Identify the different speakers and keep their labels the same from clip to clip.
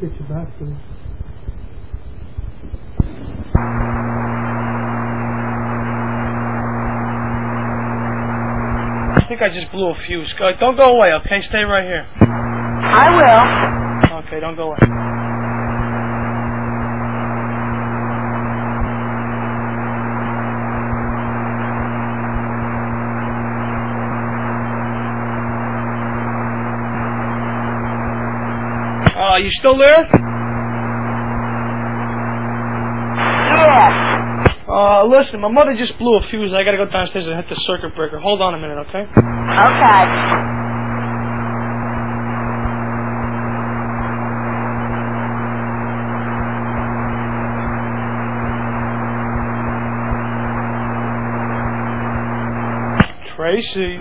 Speaker 1: get you back soon. I think I just blew a fuse. Don't go away, okay? Stay right here.
Speaker 2: I will.
Speaker 1: Okay, don't go away. You still there?
Speaker 2: Yes.
Speaker 1: Listen, my mother just blew a fuse. I gotta go downstairs and hit the circuit breaker. Hold on a minute, okay?
Speaker 2: Okay.
Speaker 1: Tracy.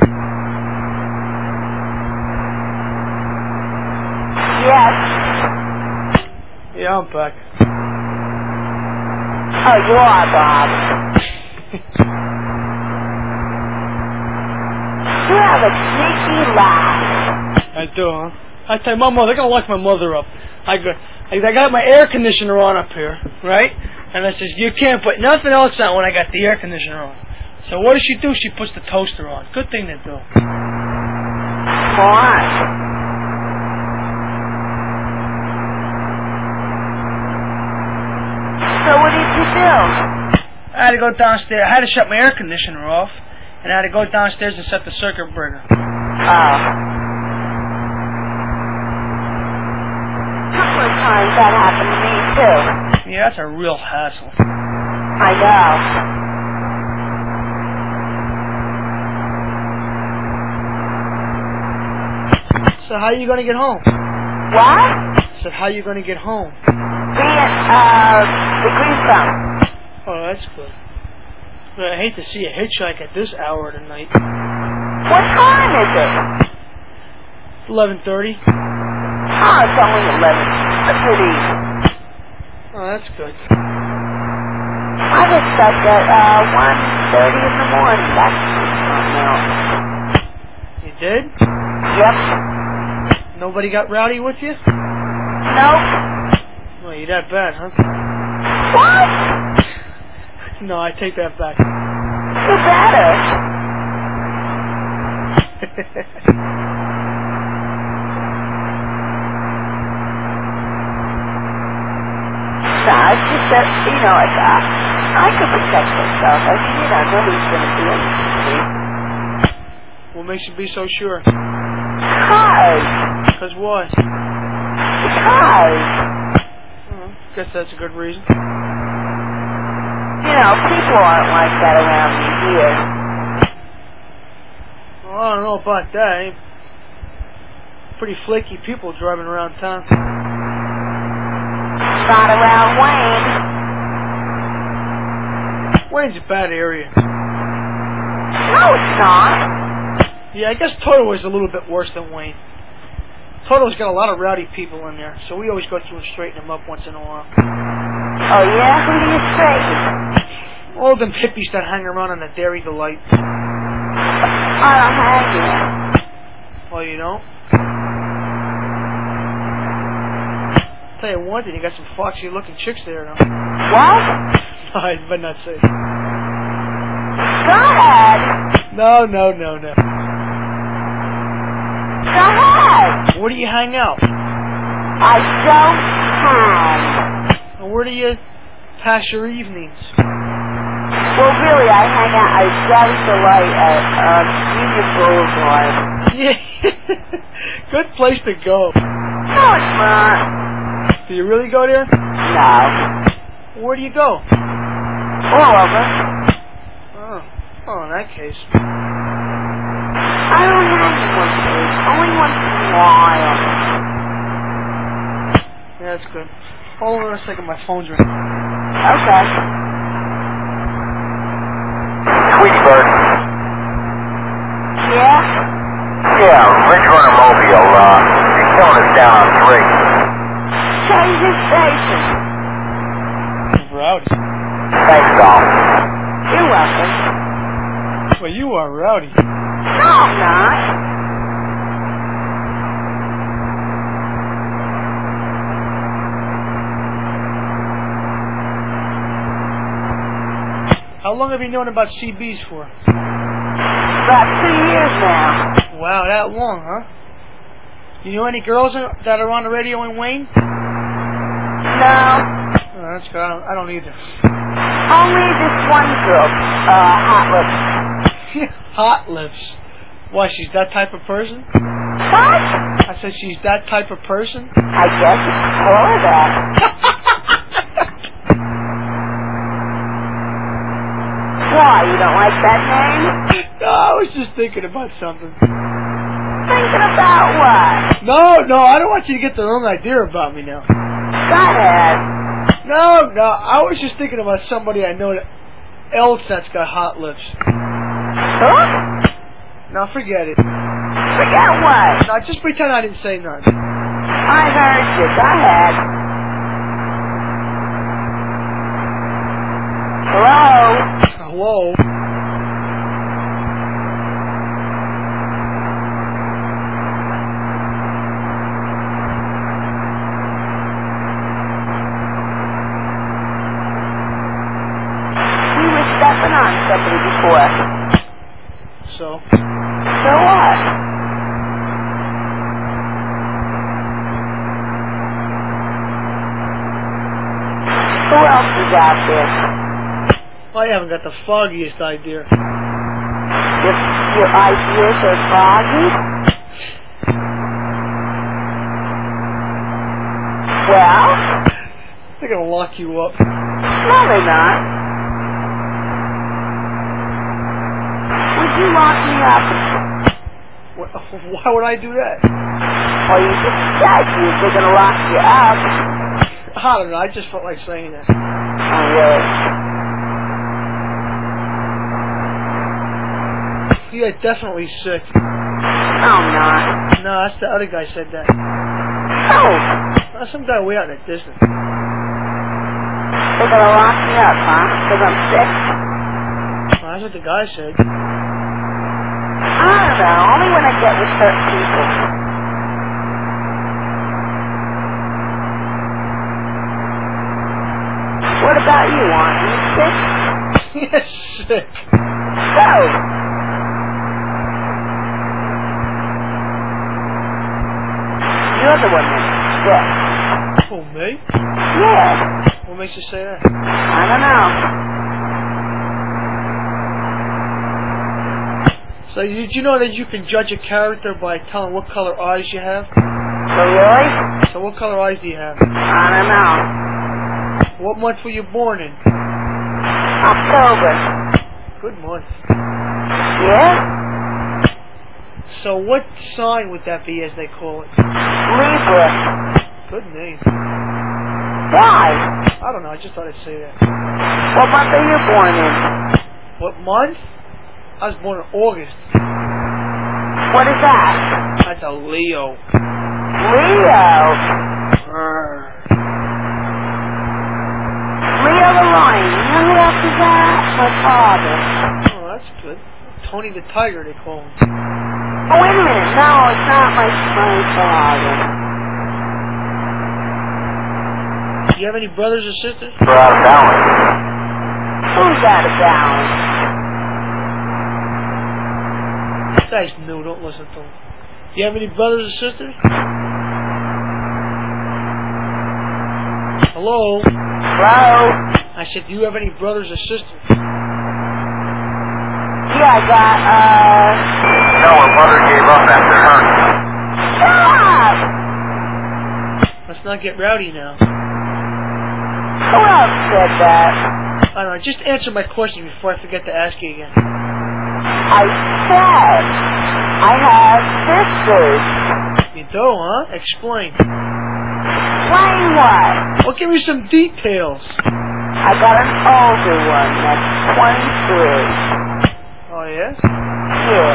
Speaker 2: Yes.
Speaker 1: Yeah, I'm back.
Speaker 2: Oh, you are, Bob. You have a sneaky laugh.
Speaker 1: I do, huh? I tell you, my mother, they're gonna lock my mother up. I got my air conditioner on up here, right? And I says, you can't put nothing else on when I got the air conditioner on. So what does she do? She puts the toaster on. Good thing to do.
Speaker 2: Why? So what did you do?
Speaker 1: I had to go downstairs. I had to shut my air conditioner off, and I had to go downstairs and set the circuit breaker.
Speaker 2: Oh. A couple of times that happened to me, too.
Speaker 1: Yeah, that's a real hassle.
Speaker 2: I know.
Speaker 1: So how are you going to get home?
Speaker 2: What?
Speaker 1: So how are you going to get home?
Speaker 2: The Greenstone.
Speaker 1: Oh, that's good. But I hate to see a hitchhike at this hour of the night.
Speaker 2: What time is it?
Speaker 1: 11:30.
Speaker 2: Oh, it's only 11. That's pretty easy.
Speaker 1: Oh, that's good.
Speaker 2: I was stuck at 1:30 in the morning. That's
Speaker 1: You did?
Speaker 2: Yep.
Speaker 1: Nobody got rowdy with you?
Speaker 2: Nope.
Speaker 1: Well, you that bad, huh?
Speaker 2: What?
Speaker 1: No, I take that back.
Speaker 2: You better. No, it's just that, I could protect myself. I mean, nobody's going to do anything to me.
Speaker 1: What makes you be so sure?
Speaker 2: Because
Speaker 1: what?
Speaker 2: Because.
Speaker 1: Guess that's a good reason.
Speaker 2: People aren't like that around me here.
Speaker 1: Well, I don't know about that. Pretty flaky people driving around town.
Speaker 2: Not around Wayne.
Speaker 1: Wayne's a bad area.
Speaker 2: No, it's not.
Speaker 1: Yeah, I guess Toto is a little bit worse than Wayne. Toto's got a lot of rowdy people in there, so we always go through and straighten them up once in a while.
Speaker 2: Oh, yeah? Who do you straighten?
Speaker 1: All them hippies that hang around on the Dairy Delight.
Speaker 2: I don't hang here.
Speaker 1: Well, you don't? Tell you one thing, you got some foxy looking chicks there now.
Speaker 2: What?
Speaker 1: I better not say.
Speaker 2: Go ahead.
Speaker 1: No.
Speaker 2: Go ahead.
Speaker 1: Where do you hang out?
Speaker 2: I don't hang.
Speaker 1: And where do you pass your evenings?
Speaker 2: Well, really, I hang out at Dairy Delight at Union Boulevard.
Speaker 1: Yeah. Good place to go.
Speaker 2: No, it's not.
Speaker 1: Do you really go there?
Speaker 2: No.
Speaker 1: Where do you go?
Speaker 2: All over.
Speaker 1: Oh, in that case.
Speaker 2: I don't hang in one place. Only once in a while.
Speaker 1: Yeah, that's good. Hold on a second, my phone's ringing.
Speaker 2: Okay.
Speaker 3: Sweetbird.
Speaker 2: Yeah?
Speaker 3: Yeah, Ridge Runner Mobile. You're killing us down on 3.
Speaker 2: Change your station.
Speaker 1: Rowdy.
Speaker 3: Thanks, Dom.
Speaker 2: You're welcome.
Speaker 1: Well, you are rowdy.
Speaker 2: No, I'm not.
Speaker 1: How long have you known about CBs for?
Speaker 2: About 2 years now.
Speaker 1: Wow, that long, huh? You know any girls that are on the radio in Wayne?
Speaker 2: No.
Speaker 1: Oh, that's good. I don't either.
Speaker 2: Only this one girl, Hot Lips.
Speaker 1: Hot Lips. Why, she's that type of person?
Speaker 2: What?
Speaker 1: I said she's that type of person?
Speaker 2: I guess you could call her that. Why, you don't like that name?
Speaker 1: No, I was just thinking about something.
Speaker 2: Thinking about what?
Speaker 1: No, I don't want you to get the wrong idea about me now.
Speaker 2: Go ahead.
Speaker 1: No, I was just thinking about somebody I know else that's got hot lips.
Speaker 2: Who?
Speaker 1: No, forget it.
Speaker 2: Forget what?
Speaker 1: No, just pretend I didn't say nothing.
Speaker 2: I heard you. Go ahead. Hello?
Speaker 1: Hello?
Speaker 2: You were stepping on somebody before.
Speaker 1: So?
Speaker 2: So what? Who else is out there?
Speaker 1: I haven't got the foggiest idea.
Speaker 2: Your ideas are foggy? Well?
Speaker 1: They're gonna lock you up.
Speaker 2: No, they're not. Would you lock me up?
Speaker 1: Why would I do that?
Speaker 2: Well, you just said they're going to lock you up.
Speaker 1: I don't know, I just felt like saying that.
Speaker 2: Oh, really?
Speaker 1: You're definitely sick.
Speaker 2: No, I'm not.
Speaker 1: No, that's the other guy said that.
Speaker 2: Oh,
Speaker 1: That's some guy way out in the distance.
Speaker 2: they're going to lock me up, huh? Because I'm sick?
Speaker 1: Well, that's what the guy said.
Speaker 2: I don't know. Only when I get with certain people. What about you, aren't you sick?
Speaker 1: Yes, sick.
Speaker 2: So, you're the one that's sick.
Speaker 1: Oh, me?
Speaker 2: Yeah.
Speaker 1: What makes you say that?
Speaker 2: I don't know.
Speaker 1: So did you know that you can judge a character by telling what color eyes you have?
Speaker 2: So really?
Speaker 1: So what color eyes do you have?
Speaker 2: I don't know.
Speaker 1: What month were you born in?
Speaker 2: October.
Speaker 1: Good month.
Speaker 2: Yeah?
Speaker 1: So what sign would that be, as they call it?
Speaker 2: Libra.
Speaker 1: Good name.
Speaker 2: Why?
Speaker 1: I don't know, I just thought I'd say that.
Speaker 2: What month are you born in?
Speaker 1: What month? I was born in August.
Speaker 2: What is that?
Speaker 1: That's a Leo.
Speaker 2: Leo.
Speaker 1: Grr.
Speaker 2: Leo the Lion. You know who else is that? My father.
Speaker 1: Oh, that's good. Tony the Tiger, they call him.
Speaker 2: Oh, wait a minute. No, it's not my father.
Speaker 1: Do you have any brothers or sisters?
Speaker 3: We're out of balance.
Speaker 2: Who's out of balance?
Speaker 1: This guy's new, don't listen to him. Do you have any brothers or sisters? Hello?
Speaker 2: Hello?
Speaker 1: I said, do you have any brothers or sisters?
Speaker 2: Yeah, I got,
Speaker 3: No, her mother gave up after her.
Speaker 2: Shut up!
Speaker 1: Let's not get rowdy now.
Speaker 2: Who else said that?
Speaker 1: I don't know, just answer my question before I forget to ask you again.
Speaker 2: I said I have sisters.
Speaker 1: You do, huh? Explain.
Speaker 2: Explain what?
Speaker 1: Well, give me some details.
Speaker 2: I got an older one that's 23.
Speaker 1: Oh, yeah?
Speaker 2: Yeah.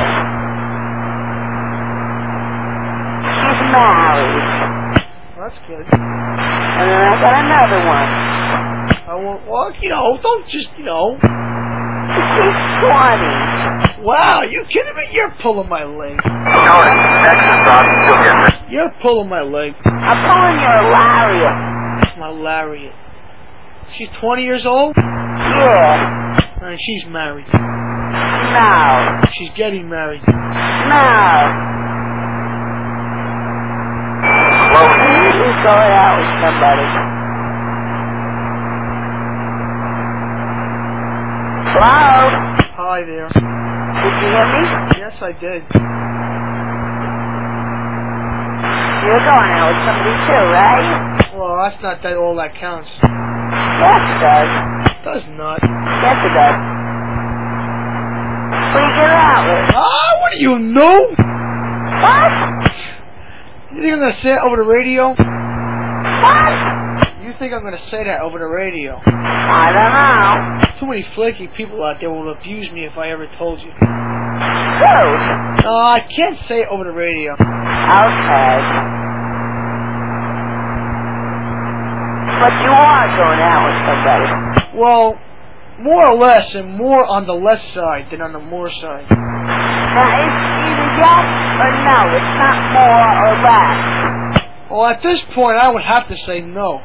Speaker 2: She's married.
Speaker 1: Well, that's good.
Speaker 2: And then I got another one.
Speaker 1: I won't, well, don't just,
Speaker 2: She's 20.
Speaker 1: Wow, you kidding me? You're pulling my leg.
Speaker 3: Tony, next is on. You'll get this.
Speaker 1: You're pulling my leg.
Speaker 2: I'm pulling your lariat.
Speaker 1: My lariat. She's 20 years old?
Speaker 2: Yeah.
Speaker 1: And she's married.
Speaker 2: No.
Speaker 1: She's getting married.
Speaker 2: No. He's going out with somebody. Hello?
Speaker 1: Hi there.
Speaker 2: Did you hear me?
Speaker 1: Yes, I did.
Speaker 2: You're going out with somebody too, right?
Speaker 1: Well, that's not that all that counts.
Speaker 2: Yes, it does.
Speaker 1: It does not.
Speaker 2: Yes, it does. Who you get out with?
Speaker 1: Ah, what do you know?
Speaker 2: What?
Speaker 1: You think I'm gonna say it over the radio?
Speaker 2: What?
Speaker 1: You think I'm gonna say that over the radio?
Speaker 2: I don't know.
Speaker 1: Too many flaky people out there will abuse me if I ever told you.
Speaker 2: Who?
Speaker 1: No, I can't say it over the radio.
Speaker 2: Okay. But you are going out with somebody.
Speaker 1: Well, more or less, and more on the less side than on the more side.
Speaker 2: Now, it's either yes or no. It's not more or less.
Speaker 1: Well, at this point, I would have to say no.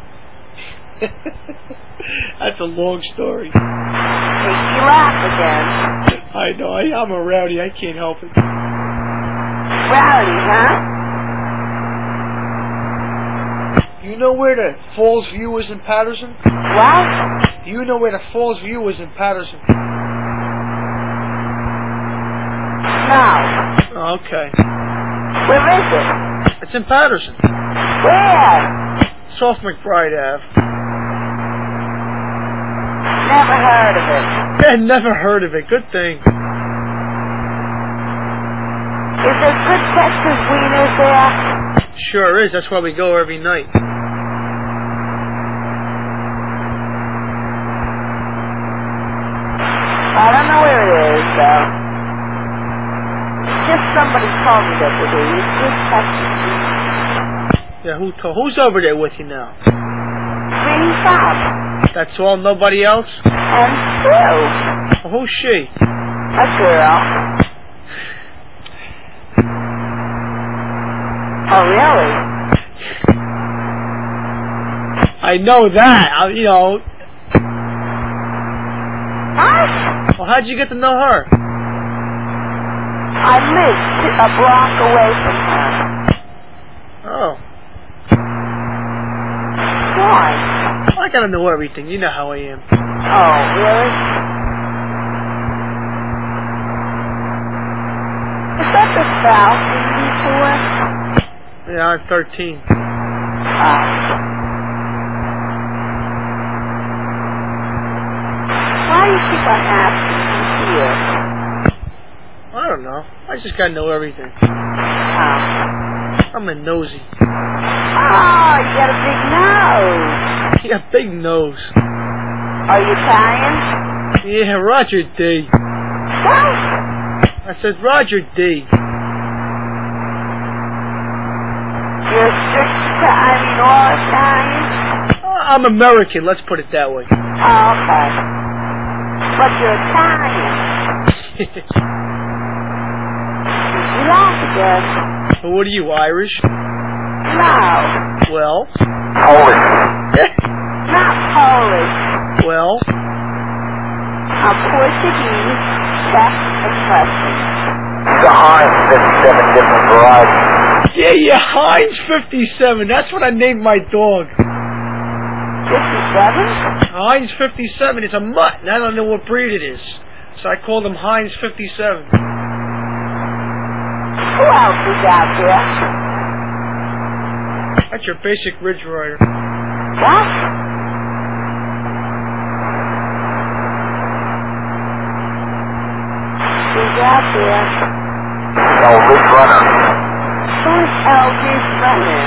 Speaker 1: That's a long story.
Speaker 2: Makes you laugh again.
Speaker 1: I know, I'm a rowdy, I can't help it.
Speaker 2: Rowdy, huh?
Speaker 1: You know where the Falls View is in Patterson?
Speaker 2: What?
Speaker 1: Do you know where the Falls View is in Patterson?
Speaker 2: No.
Speaker 1: Okay.
Speaker 2: Where is it?
Speaker 1: It's in Patterson.
Speaker 2: Where?
Speaker 1: It's off McBride Ave.
Speaker 2: Never heard of it.
Speaker 1: Yeah, never heard of it. Good thing.
Speaker 2: Is there good Texas wieners there?
Speaker 1: Sure is. That's why we go every night.
Speaker 2: I don't know where it is, though. Just somebody told me that there is good Texas wieners.
Speaker 1: Yeah, who's over there with you now?
Speaker 2: Really fab.
Speaker 1: That's all? Nobody else?
Speaker 2: And Sue.
Speaker 1: Well, who's she?
Speaker 2: A girl. Oh, really?
Speaker 1: I know that. You know.
Speaker 2: What?
Speaker 1: Well, how'd you get to know her?
Speaker 2: I live a block away from her.
Speaker 1: Oh.
Speaker 2: Why?
Speaker 1: I gotta know everything. You know how I am.
Speaker 2: Oh, really? Is that the South you used to work?
Speaker 1: Yeah, I'm 13.
Speaker 2: Why do you keep on asking me here?
Speaker 1: I don't know. I just gotta know everything. I'm a nosy.
Speaker 2: Oh, you got a big nose.
Speaker 1: You got a big nose.
Speaker 2: Are you Italian?
Speaker 1: Yeah, Roger D.
Speaker 2: What?
Speaker 1: I said Roger D.
Speaker 2: You're all Italian?
Speaker 1: I'm American, let's put it that way.
Speaker 2: Oh, okay. But you're Italian. You laugh again.
Speaker 1: Well, what are you, Irish?
Speaker 2: No.
Speaker 1: Well?
Speaker 3: Polish.
Speaker 2: Not Polish.
Speaker 1: Well?
Speaker 2: I'm Portuguese, Czech, and Russian.
Speaker 3: The Heinz 57 different varieties.
Speaker 1: Yeah, Heinz 57. That's what I named my dog.
Speaker 2: 57?
Speaker 1: Heinz 57. It's a mutt, and I don't know what breed it is. So I called him Heinz 57.
Speaker 2: Who else is out there?
Speaker 1: That's your basic Ridge Rider.
Speaker 2: What? Who's out there?
Speaker 3: Elvis Runner.
Speaker 2: Who's Elvis Runner?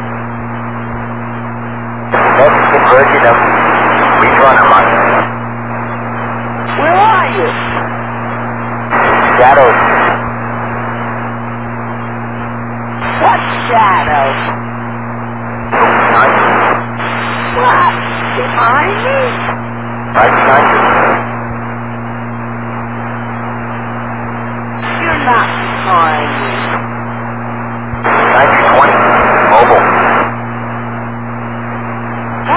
Speaker 3: Mexican version of Ridge Runner Mike.
Speaker 2: Where are you?
Speaker 3: Shadows.
Speaker 2: What shadow?
Speaker 3: Behind you.
Speaker 2: What? Behind me?
Speaker 3: Right behind you.
Speaker 2: You're not behind me.